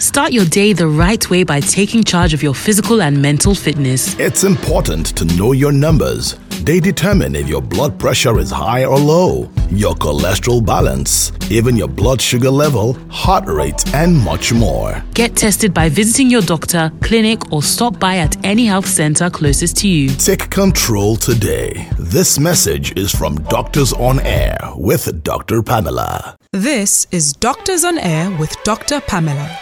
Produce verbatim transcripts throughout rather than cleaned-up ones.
Start your day the right way by taking charge of your physical and mental fitness. It's important to know your numbers. They determine if your blood pressure is high or low, your cholesterol balance, even your blood sugar level, heart rate, and much more. Get tested by visiting your doctor, clinic, or stop by at any health center closest to you. Take control today. This message is from Doctors on Air with Doctor Pamela. This is Doctors on Air with Doctor Pamela.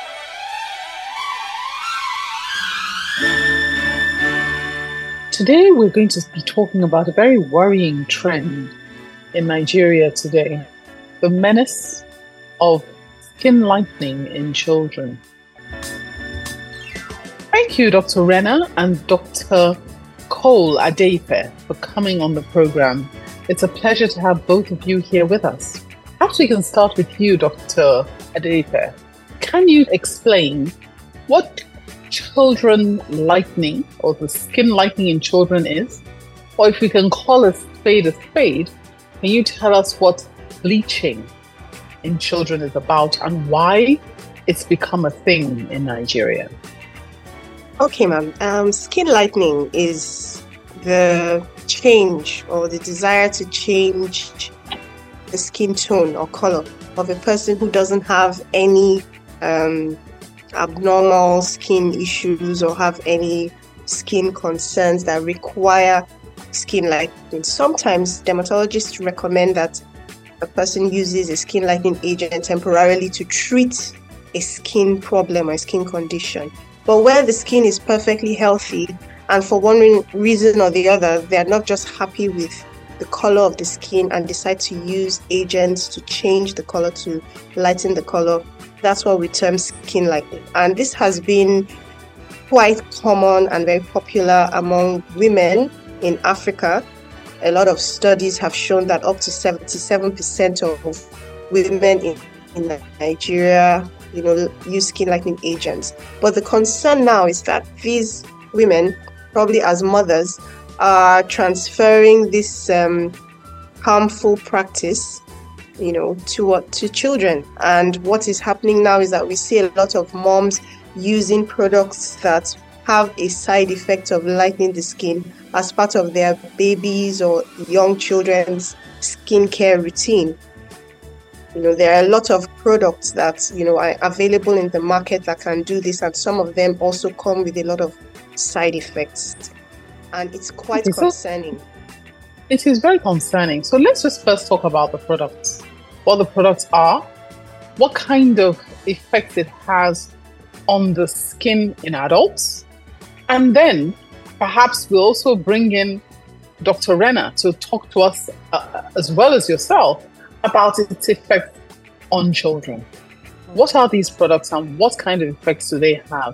Today we're going to be talking about a very worrying trend in Nigeria today, the menace of skin lightening in children. Thank you, Doctor Rena and Doctor Cole Adeife, for coming on the program. It's a pleasure to have both of you here with us. Perhaps we can start with you, Doctor Adeife. Can you explain what children lightening or the skin lightening in children is? Or if we can call a spade a spade, can you tell us what bleaching in children is about and why it's become a thing in Nigeria? Okay, ma'am. Um, skin lightening is the change or the desire to change the skin tone or color of a person who doesn't have any um, abnormal skin issues or have any skin concerns that require skin lightening. Sometimes dermatologists recommend that a person uses a skin lightening agent temporarily to treat a skin problem or skin condition. But where the skin is perfectly healthy and for one reason or the other, they are not just happy with the color of the skin and decide to use agents to change the color, to lighten the color, that's what we term skin lightening. And this has been quite common and very popular among women in Africa. A lot of studies have shown that up to seventy-seven percent of women in, in Nigeria, you know, use skin lightening agents. But the concern now is that these women, probably as mothers, are transferring this um, harmful practice, you know, to what to children. And what is happening now is that we see a lot of moms using products that have a side effect of lightening the skin as part of their babies or young children's skincare routine. You know, there are a lot of products that, you know, are available in the market that can do this, and some of them also come with a lot of side effects. And it's quite okay, so concerning. It is very concerning. So let's just first talk about the products. What the products are, what kind of effects it has on the skin in adults, and then perhaps we'll also bring in Doctor Rena to talk to us, uh, as well as yourself, about its effects on children. What are these products and what kind of effects do they have?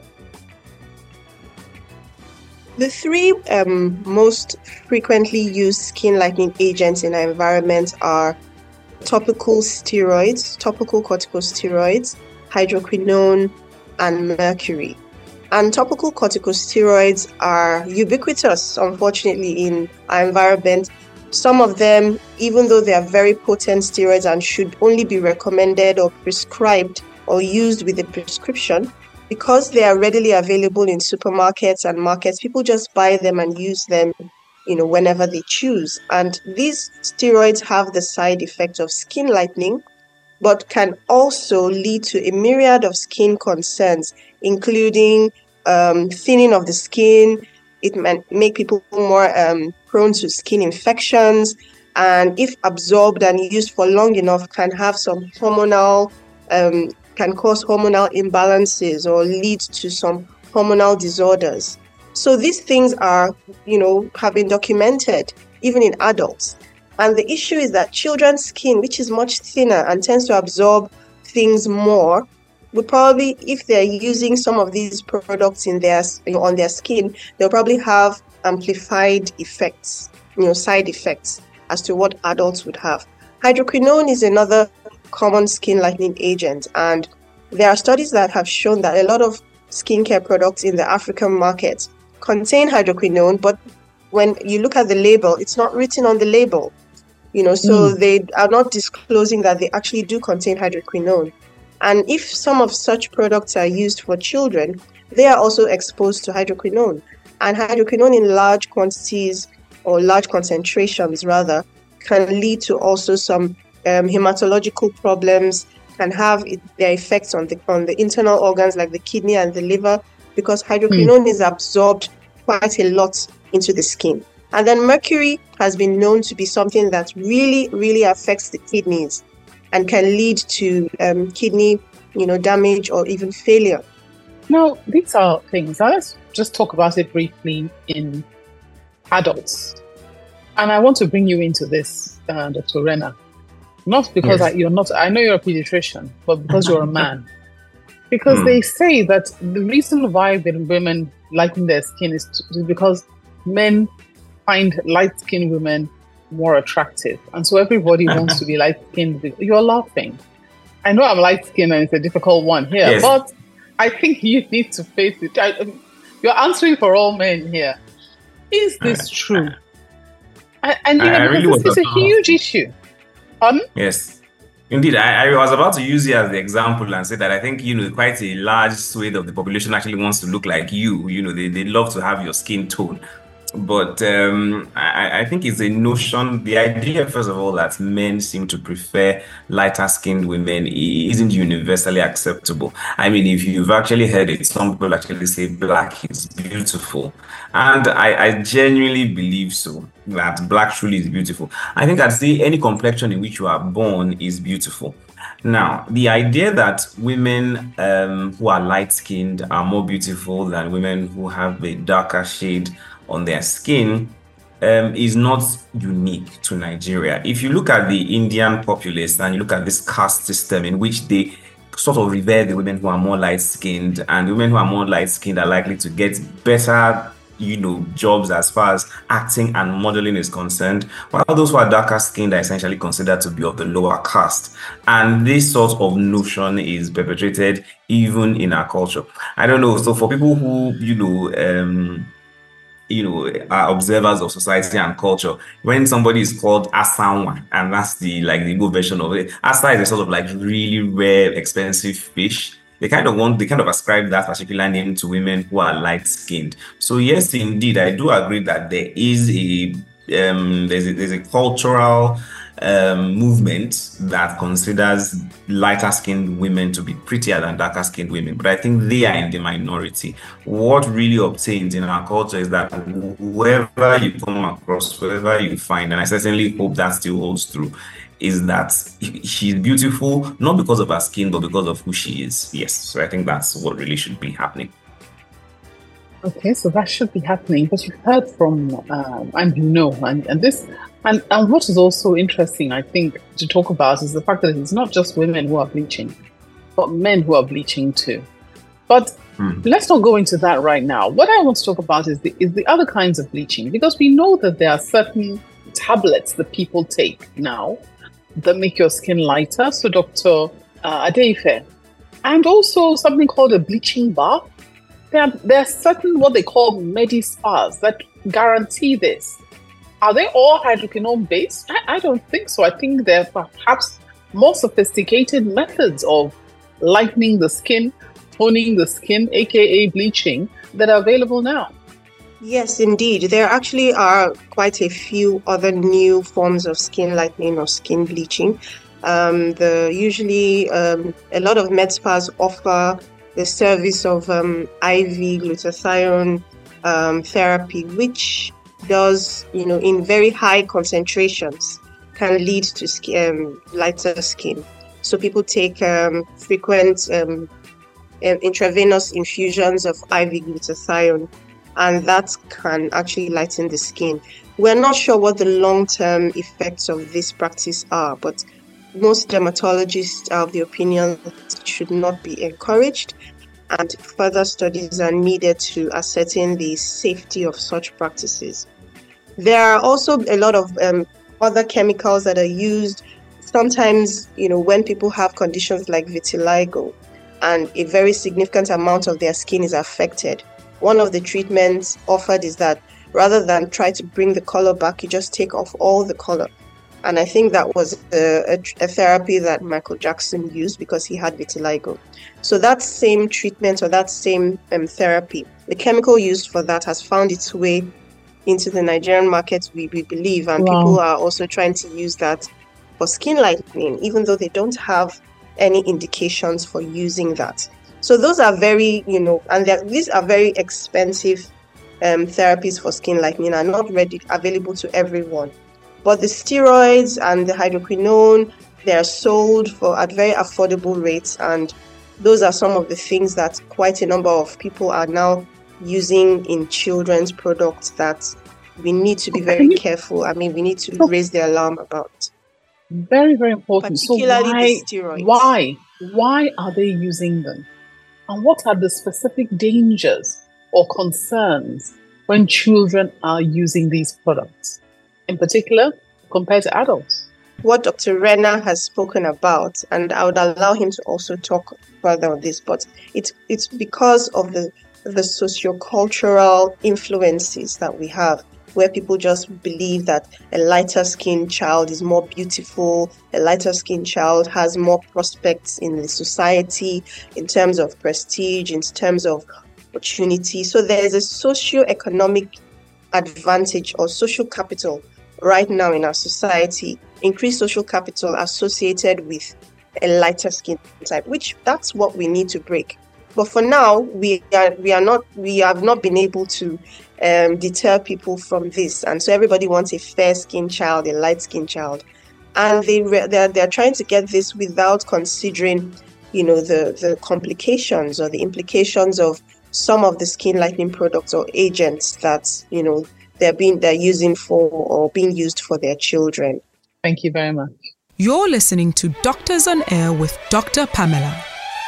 The three um, most frequently used skin lightening agents in our environment are topical steroids, topical corticosteroids, hydroquinone, and mercury. And topical corticosteroids are ubiquitous, unfortunately, in our environment. Some of them, even though they are very potent steroids and should only be recommended or prescribed or used with a prescription, because they are readily available in supermarkets and markets, people just buy them and use them, you know, whenever they choose. And these steroids have the side effect of skin lightening, but can also lead to a myriad of skin concerns, including um, thinning of the skin. It may make people more um, prone to skin infections, and if absorbed and used for long enough, can have some hormonal um, can cause hormonal imbalances or lead to some hormonal disorders. So these things are, you know, have been documented even in adults. And the issue is that children's skin, which is much thinner and tends to absorb things more, would probably, if they're using some of these products in their, you know, on their skin, they'll probably have amplified effects, you know, side effects as to what adults would have. Hydroquinone is another common skin lightening agent, and there are studies that have shown that a lot of skincare products in the African market contain hydroquinone, but when you look at the label, it's not written on the label, you know, so mm. they are not disclosing that they actually do contain hydroquinone. And if some of such products are used for children, they are also exposed to hydroquinone. And hydroquinone in large quantities or large concentrations rather can lead to also some um, hematological problems, can have it, their effects on the on the internal organs like the kidney and the liver, because hydroquinone mm. is absorbed quite a lot into the skin. And then mercury has been known to be something that really, really affects the kidneys and can lead to um, kidney, you know, damage or even failure. Now, these are things. Now let's just talk about it briefly in adults. And I want to bring you into this, uh, Doctor Rena. Not because yes. I, you're not, I know you're a pediatrician, but because you're a man. Because mm. they say that the reason why women lighten their skin is, to, is because men find light-skinned women more attractive. And so everybody wants to be light-skinned. You're laughing. I know I'm light-skinned and it's a difficult one here, yes. but I think you need to face it. I, you're answering for all men here. Is this true? And, and you know, I really this is a huge issue. Pardon? Yes. Indeed, I, I was about to use you as the example and say that I think, you know, quite a large swathe of the population actually wants to look like you. You know, they, they love to have your skin tone. But um, I, I think it's a notion, the idea, first of all, that men seem to prefer lighter-skinned women isn't universally acceptable. I mean, if you've actually heard it, some people actually say black is beautiful. And I, I genuinely believe so, that black truly is beautiful. I think I'd say any complexion in which you are born is beautiful. Now, the idea that women um, who are light-skinned are more beautiful than women who have a darker shade on their skin um, is not unique to Nigeria. If you look at the Indian populace and you look at this caste system in which they sort of revere the women who are more light-skinned, and women who are more light-skinned are likely to get better, you know, jobs as far as acting and modeling is concerned, while those who are darker skinned are essentially considered to be of the lower caste. And this sort of notion is perpetrated even in our culture. I don't know. So for people who, you know, um, you know, are observers of society and culture, when somebody is called Asanwa, and that's the like the Igbo version of it, Asa is a sort of like really rare, expensive fish. They kind of want, they kind of ascribe that particular name to women who are light-skinned. So yes, indeed, I do agree that there is a um, there's a, there's a cultural um, movement that considers lighter-skinned women to be prettier than darker-skinned women, but I think they are in the minority. What really obtains in our culture is that whoever you come across, whoever you find, and I certainly hope that still holds true, is that she's beautiful, not because of her skin, but because of who she is. Yes, so I think that's what really should be happening. Okay, so that should be happening, but you've heard from, um, and you know, and, and this, and, and what is also interesting, I think, to talk about is the fact that it's not just women who are bleaching, but men who are bleaching too. But hmm. let's not go into that right now. What I want to talk about is the, is the other kinds of bleaching, because we know that there are certain tablets that people take now that make your skin lighter. So Doctor Uh, Adeife, and also something called a bleaching bath. There are, there are certain what they call medi-spas that guarantee this. Are they all hydroquinone based? I, I don't think so. I think there are perhaps more sophisticated methods of lightening the skin, toning the skin, aka bleaching, that are available now. Yes, indeed. There actually are quite a few other new forms of skin lightening or skin bleaching. Um, the usually um, a lot of med spas offer the service of um, I V glutathione um, therapy, which does, you know, in very high concentrations, can lead to skin, um, lighter skin. So people take um, frequent um, intravenous infusions of I V glutathione, and that can actually lighten the skin. We're not sure what the long-term effects of this practice are, but most dermatologists are of the opinion that it should not be encouraged, and further studies are needed to ascertain the safety of such practices. There are also a lot of um, other chemicals that are used. Sometimes, you know, when people have conditions like vitiligo and a very significant amount of their skin is affected, one of the treatments offered is that rather than try to bring the color back, you just take off all the color. And I think that was a, a, a therapy that Michael Jackson used because he had vitiligo. So that same treatment or that same um, therapy, the chemical used for that has found its way into the Nigerian market, we, we believe. And wow. people are also trying to use that for skin lightening, even though they don't have any indications for using that. So those are very, you know, and these are very expensive um, therapies for skin lightening, are not ready available to everyone. But the steroids and the hydroquinone, they are sold for at very affordable rates, and those are some of the things that quite a number of people are now using in children's products that we need to be very careful. I mean, we need to raise the alarm about. Very, very important. Particularly so why, the steroids. Why? Why are they using them? And what are the specific dangers or concerns when children are using these products, in particular compared to adults? What Doctor Rena has spoken about, and I would allow him to also talk further on this, but it's it's because of the the sociocultural influences that we have, where people just believe that a lighter skinned child is more beautiful, a lighter skinned child has more prospects in the society in terms of prestige, in terms of opportunity. So there is a socio-economic advantage or social capital right now in our society, increased social capital associated with a lighter skin type, which that's what we need to break. But for now, we are we are not we have not been able to um, deter people from this, and so everybody wants a fair-skinned child, a light-skinned child, and they they're, they're trying to get this without considering, you know, the the complications or the implications of some of the skin lightening products or agents that, you know, they're being they're using for or being used for their children. Thank you very much. You're listening to Doctors on Air with Doctor Pamela.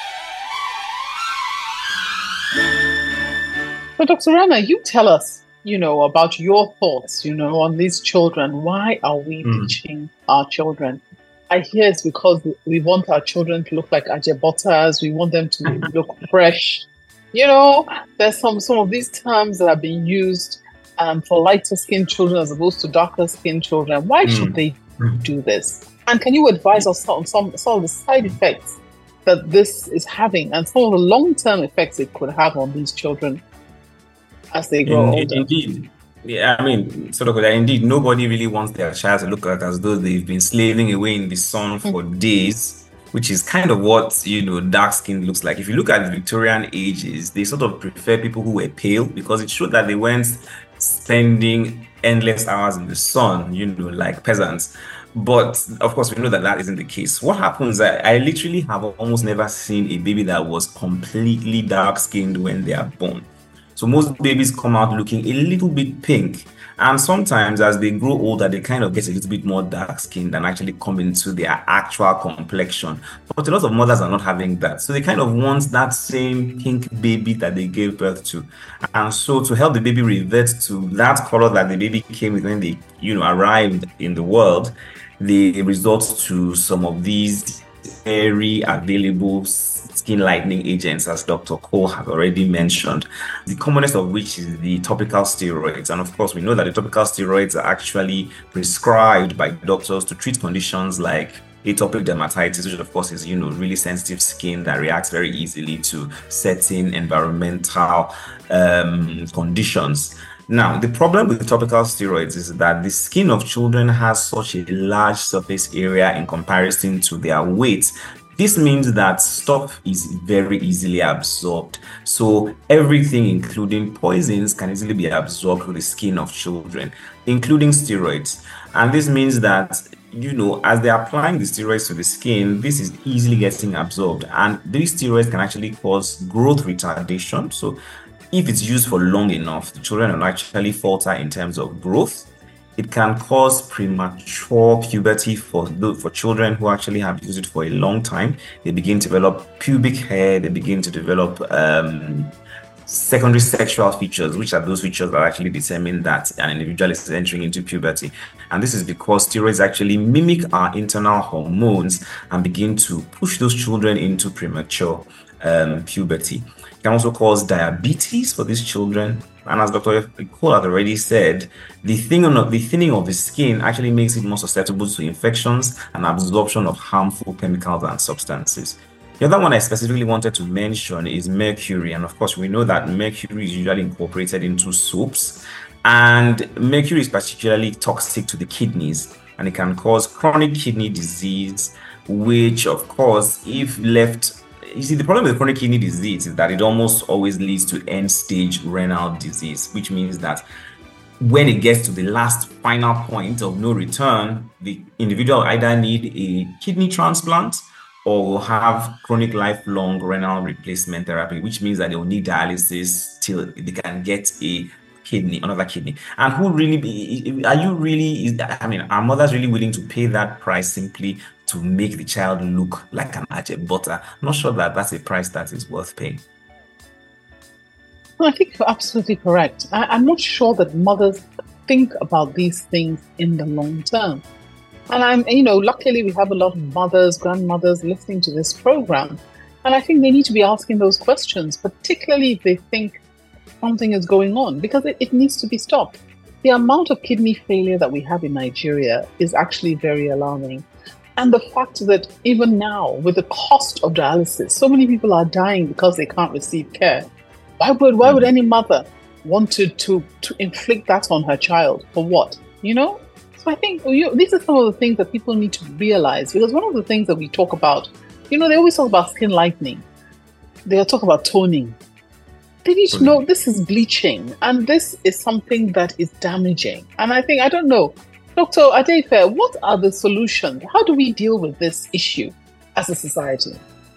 So, Doctor Rana, you tell us, you know, about your thoughts, you know, on these children. Why are we mm. teaching our children? I hear it's because we want our children to look like Ajebotas. We want them to look fresh. You know, there's some some of these terms that are being used um, for lighter skinned children as opposed to darker skinned children. Why mm. should they mm. do this? And can you advise us on some, some of the side effects that this is having and some of the long-term effects it could have on these children as they grow in, older? Indeed. Yeah, I mean, sort of, indeed, nobody really wants their child to look like as though they've been slaving away in the sun for mm. days, which is kind of what, you know, dark skin looks like. If you look at the Victorian ages, they sort of prefer people who were pale because it showed that they weren't spending endless hours in the sun, you know, like peasants. But of course, we know that that isn't the case. What happens, I, I literally have almost never seen a baby that was completely dark skinned when they are born. So most babies come out looking a little bit pink. And sometimes as they grow older, they kind of get a little bit more dark skinned and actually come into their actual complexion. But a lot of mothers are not having that. So they kind of want that same pink baby that they gave birth to. And so to help the baby revert to that color that the baby came with when they, you know, arrived in the world, they resort to some of these very available skin lightening agents, as Doctor Cole has already mentioned, the commonest of which is the topical steroids. And of course, we know that the topical steroids are actually prescribed by doctors to treat conditions like atopic dermatitis, which of course is, you know, really sensitive skin that reacts very easily to certain environmental um, conditions. Now, the problem with topical steroids is that the skin of children has such a large surface area in comparison to their weight. This means that stuff is very easily absorbed. So everything, including poisons, can easily be absorbed through the skin of children, including steroids. And this means that, you know, as they're applying the steroids to the skin, this is easily getting absorbed. And these steroids can actually cause growth retardation. So if it's used for long enough, the children will actually falter in terms of growth. It can cause premature puberty for for children who actually have used it for a long time. They begin to develop pubic hair. They begin to develop um, secondary sexual features, which are those features that actually determine that an individual is entering into puberty. And this is because steroids actually mimic our internal hormones and begin to push those children into premature um, puberty. It can also cause diabetes for these children, And as Doctor Cole had already said, the thinning of the thinning of the skin actually makes it more susceptible to infections and absorption of harmful chemicals and substances. The other one I specifically wanted to mention is mercury. And of course, we know that mercury is usually incorporated into soaps. And mercury is particularly toxic to the kidneys, and it can cause chronic kidney disease, which, of course, if left... You see, the problem with chronic kidney disease is that it almost always leads to end-stage renal disease, which means that when it gets to the last final point of no return, the individual either need a kidney transplant or will have chronic lifelong renal replacement therapy, which means that they will need dialysis till they can get a kidney, another kidney. And who really be, are you really, I mean, are mothers really willing to pay that price simply to make the child look like an Ajebota? I'm not sure that that's a price that is worth paying. Well, I think you're absolutely correct. I, I'm not sure that mothers think about these things in the long term. And I'm, you know, luckily we have a lot of mothers, grandmothers listening to this program. And I think they need to be asking those questions, particularly if they think something is going on, because it, it needs to be stopped. The amount of kidney failure that we have in Nigeria is actually very alarming. And the fact that even now, with the cost of dialysis, so many people are dying because they can't receive care. Why would why would any mother want to, to, to inflict that on her child? For what? You know? So I think you, these are some of the things that people need to realize, because one of the things that we talk about, you know, they always talk about skin lightening. They'll talk about toning. They need to know this is bleaching, and this is something that is damaging. And I think, I don't know, Doctor Adeife, what are the solutions? How do we deal with this issue as a society?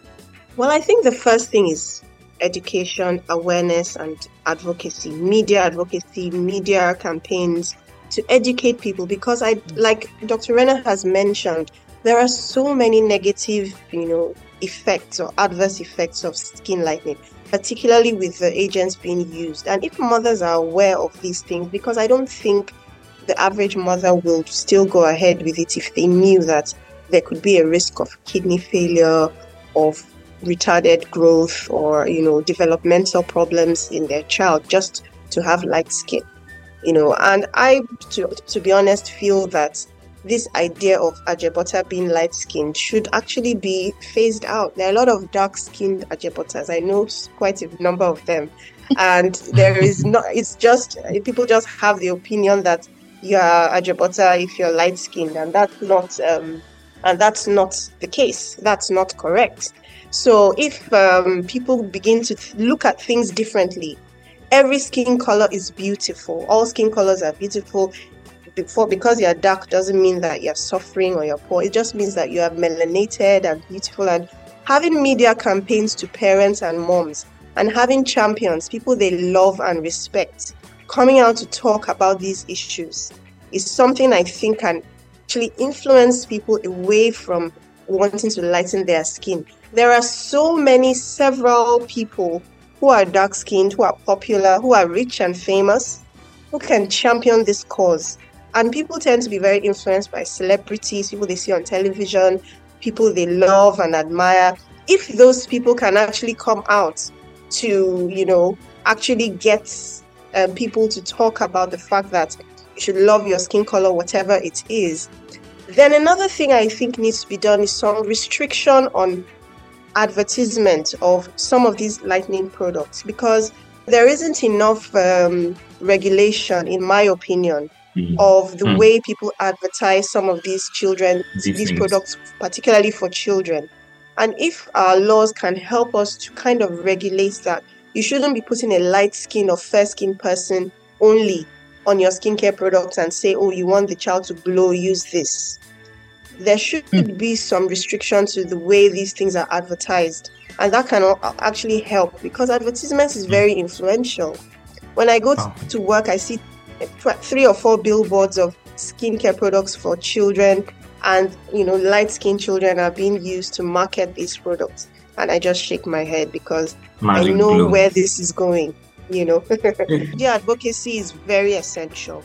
Well, I think the first thing is education, awareness, and advocacy, media advocacy, media campaigns to educate people, because I, like Doctor Rena has mentioned, there are so many negative, you know, effects or adverse effects of skin lightening, particularly with the agents being used. And if mothers are aware of these things, because I don't think the average mother will still go ahead with it if they knew that there could be a risk of kidney failure, of retarded growth, or, you know, developmental problems in their child just to have light skin. You know, and I, to, to be honest, feel that this idea of Ajebota being light-skinned should actually be phased out. There are a lot of dark-skinned Ajebotas. I know quite a number of them. And there is not, it's just, people just have the opinion that you are Ajebota if you're light-skinned, and that's not, um, and that's not the case. That's not correct. So if um, people begin to th- look at things differently, every skin color is beautiful. All skin colors are beautiful. Before, because you're dark doesn't mean that you're suffering or you're poor. It just means that you are melanated and beautiful. And having media campaigns to parents and moms, and having champions, people they love and respect, coming out to talk about these issues is something I think can actually influence people away from wanting to lighten their skin. There are so many, several people who are dark-skinned, who are popular, who are rich and famous, who can champion this cause. And people tend to be very influenced by celebrities, people they see on television, people they love and admire. If those people can actually come out to, you know, actually get um, people to talk about the fact that you should love your skin color, whatever it is, then another thing I think needs to be done is some restriction on advertisement of some of these lightening products, because there isn't enough um, regulation, in my opinion, mm. of the mm. way people advertise some of these children, these, these products, particularly for children. And if our laws can help us to kind of regulate that, you shouldn't be putting a light skin or fair skin person only on your skincare products and say, oh, you want the child to glow, use this. There should mm. be some restriction to the way these things are advertised. And that can actually help, because advertisement is very influential. When I go oh. to work, I see three or four billboards of skincare products for children, and, you know, light-skinned children are being used to market these products. And I just shake my head, because Magic I know blue. where this is going, you know. The advocacy is very essential.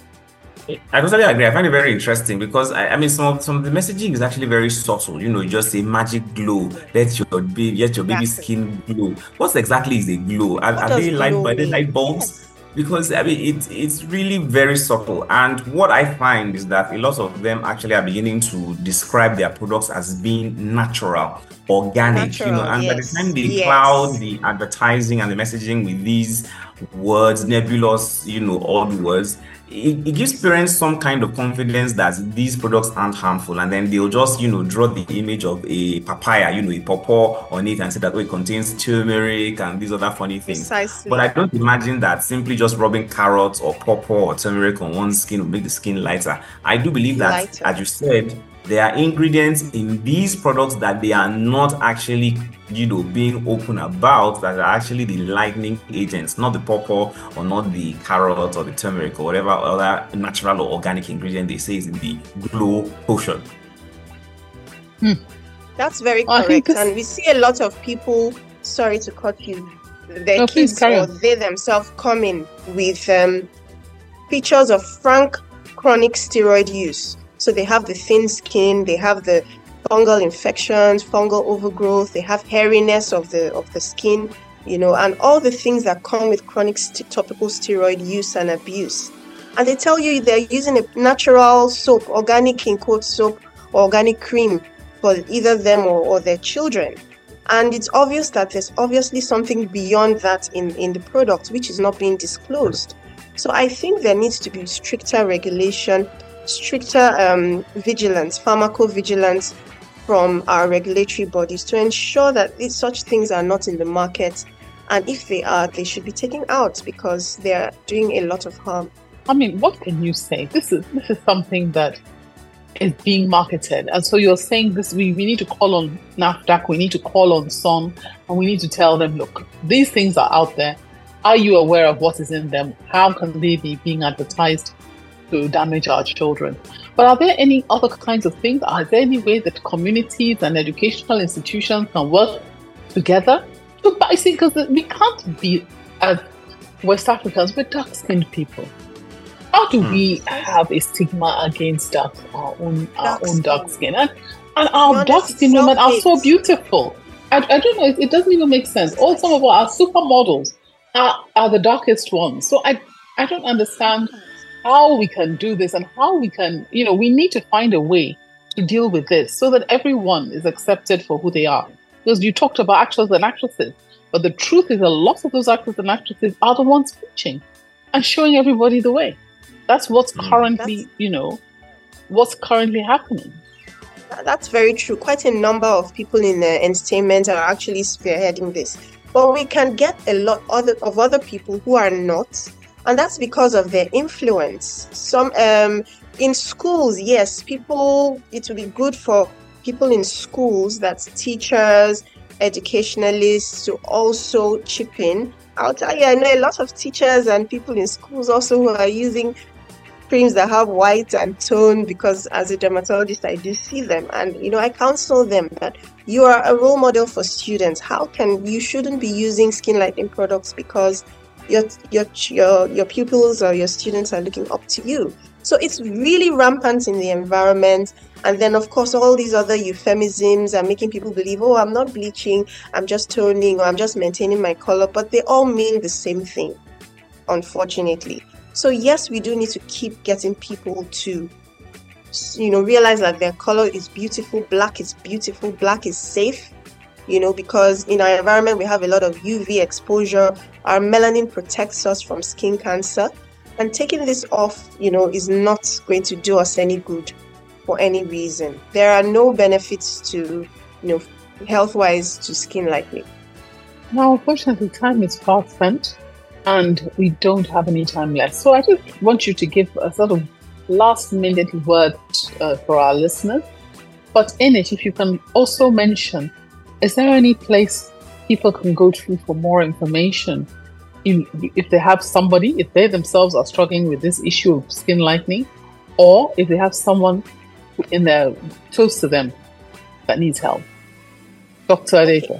I totally agree. I find it very interesting, because I, I mean, some of, some of the messaging is actually very subtle. You know, you just say magic glow, let your baby, let your baby exactly. skin glow. What exactly is a glow? Are, are they light? Are they light bulbs? Because I mean, it's it's really very subtle. And what I find is that a lot of them actually are beginning to describe their products as being natural, organic, Natural, you know, and yes. by the time they Yes. cloud the advertising and the messaging with these words, nebulous, you know, odd words, it, it gives parents some kind of confidence that these products aren't harmful, and then they'll just, you know, draw the image of a papaya, you know, a pawpaw on it and say that, oh, it contains turmeric and these other funny things. Precisely. But I don't imagine that simply just rubbing carrots or pawpaw or turmeric on one's skin will make the skin lighter. I do believe that, Lighter. as you said, there are ingredients in these products that they are not actually, you know, being open about, that are actually the lightening agents, not the pawpaw or not the carrot or the turmeric or whatever other natural or organic ingredient they say is in the glow potion. That's very I think correct. this- And we see a lot of people, sorry to cut you, their No, please kids carry or on. they themselves coming with um, pictures of frank chronic steroid use. So they have the thin skin, they have the fungal infections, fungal overgrowth, they have hairiness of the of the skin, you know, and all the things that come with chronic st- topical steroid use and abuse. And they tell you they're using a natural soap, organic in quote soap, or organic cream for either them or, or their children. And it's obvious that there's obviously something beyond that in, in the product, which is not being disclosed. So I think there needs to be stricter regulation, stricter um, vigilance, pharmacovigilance from our regulatory bodies to ensure that these, such things are not in the market. And if they are, they should be taken out because they are doing a lot of harm. I mean, what can you say? This is this is something that is being marketed, and so you're saying this. We, we need to call on NAFDAC, we need to call on S O N, and we need to tell them, look, these things are out there. Are you aware of what is in them? How can they be being advertised to damage our children? But are there any other kinds of things? Are there any way that communities and educational institutions can work together to buy? See, because we can't be, as West Africans, we're dark-skinned people. How do we have a stigma against dark, our own, our Dark own dark skin. skin? And, and our Honest dark-skinned women are so self-hate. beautiful. I, I don't know, it, it doesn't even make sense. All some of our supermodels are, are the darkest ones. So I, I don't understand how we can do this and how we can, you know, we need to find a way to deal with this so that everyone is accepted for who they are. Because you talked about actors and actresses, but the truth is a lot of those actors and actresses are the ones preaching and showing everybody the way. That's what's Mm. currently, That's- you know, what's currently happening. That's very true. Quite a number of people in the entertainment are actually spearheading this. But we can get a lot other, of other people who are not, and that's because of their influence. Some um, in schools, yes, people. It would be good for people in schools, that's teachers, educationalists, to also chip in. I'll tell you, I know a lot of teachers and people in schools also who are using creams that have white and tone, because as a dermatologist I do see them, and you know I counsel them that you are a role model for students. How can you shouldn't be using skin lightening products because your your your your pupils or your students are looking up to you. So it's really rampant in the environment. And then of course all these other euphemisms are making people believe, oh, I'm not bleaching, I'm just toning, or I'm just maintaining my color, but they all mean the same thing, unfortunately. So yes, we do need to keep getting people to, you know, realize that their color is beautiful, black is beautiful, black is safe, you know, because in our environment we have a lot of U V exposure. Our melanin protects us from skin cancer, and taking this off, you know, is not going to do us any good for any reason. There are no benefits to, you know, health-wise to skin lightening. Now, unfortunately, time is far spent and we don't have any time left. So I just want you to give a sort of last minute word uh, for our listeners. But in it, if you can also mention, is there any place people can go to for more information? In, if they have somebody, if they themselves are struggling with this issue of skin lightening, or if they have someone in their close to them that needs help. Doctor Adeko.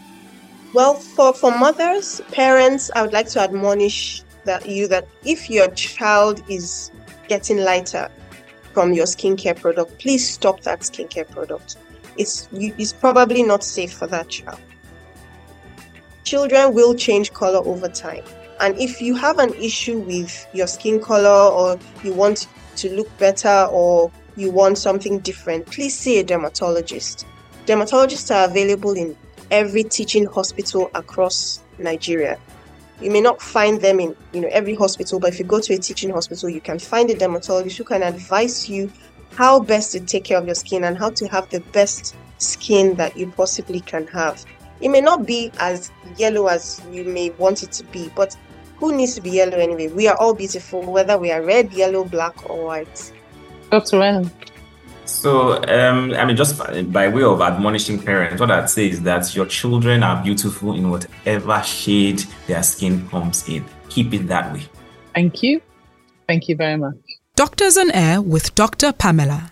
Well, for, for mothers, parents, I would like to admonish that you that if your child is getting lighter from your skincare product, please stop that skincare product. It's you, it's probably not safe for that child. Children will change color over time, And if you have an issue with your skin color, or you want to look better, or you want something different, please see a dermatologist. Dermatologists are available in every teaching hospital across Nigeria. You may not find them in you know every hospital, but if you go to a teaching hospital, you can find a dermatologist who can advise you how best to take care of your skin and how to have the best skin that you possibly can have. It may not be as yellow as you may want it to be, but who needs to be yellow anyway? We are all beautiful, whether we are red, yellow, black, or white. Doctor Rena. So, um, I mean, just by way of admonishing parents, what I'd say is that your children are beautiful in whatever shade their skin comes in. Keep it that way. Thank you. Thank you very much. Doctors on Air with Doctor Pamela.